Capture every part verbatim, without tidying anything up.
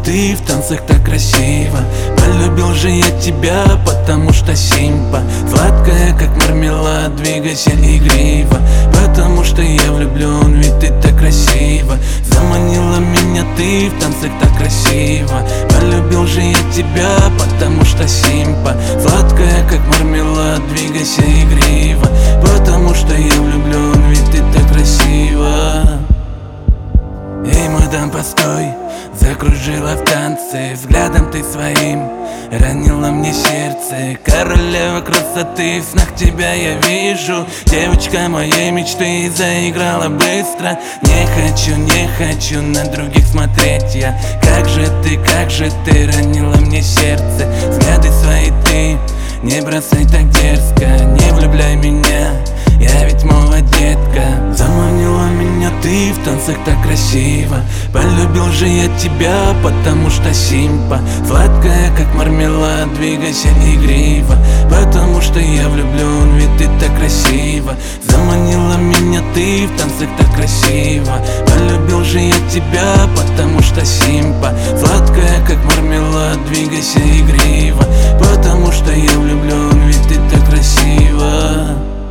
ты в танцах так красиво. Полюбил же я тебя, потому что симпа сладкая, как мармелад, двигайся игриво. Потому что я влюблен, ведь ты так красиво. Заманила меня ты в танцах так красиво. Полюбил же я тебя, потому что симпа сладкая, как мармелад, двигайся игриво. Потому что я влюблен, ведь ты так красиво. Эй, мадам, постой, закружила в танце, взглядом ты своим ранила мне сердце. Королева красоты, в снах тебя я вижу. Девочка моей мечты, заиграла быстро. Не хочу, не хочу на других смотреть я. Как же ты, как же ты ранила мне сердце. Взгляды свои ты не бросай так дерзко. Не влюбляй меня, я ведь молодетка. Заманила меня ты в танцах так красиво. Полюбил же я тебя, потому что симпа сладкая, как мармелад, двигайся игриво. Потому что я влюблен, ведь ты так красиво. Заманила меня ты в танцах так красиво. Полюбил же я тебя, потому что симпа сладкая, как мармелад, двигайся игриво. Потому что я влюблен, ведь ты так красиво.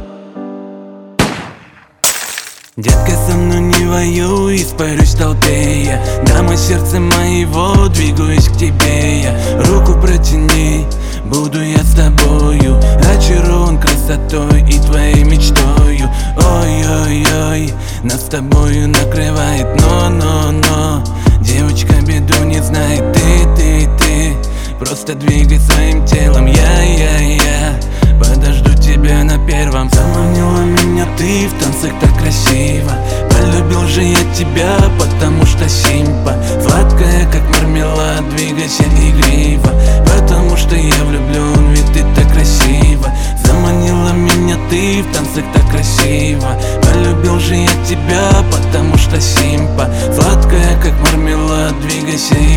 Детка, со мной не воюй, испарюсь в толпе я. Дама сердца моего, двигаюсь к тебе я. Руку протяни, буду я с тобою. Очарован красотой и твоей мечтою. Ой-ой-ой, нас с тобою накрывает но-но-но. Девочка беду не знает, ты, ты, ты. Просто двигай своим телом, я-я-я. Подожду тебя на первом. Заманила меня ты в танцах так красиво. Полюбил же я тебя, потому что симпа сладкая, как мармелад, двигайся игриво. Потому что я влюблен, ведь ты так красиво. Заманила меня ты в танцах так красиво. Полюбил же я тебя, потому что симпа сладкая, как мармелад, двигайся игриво.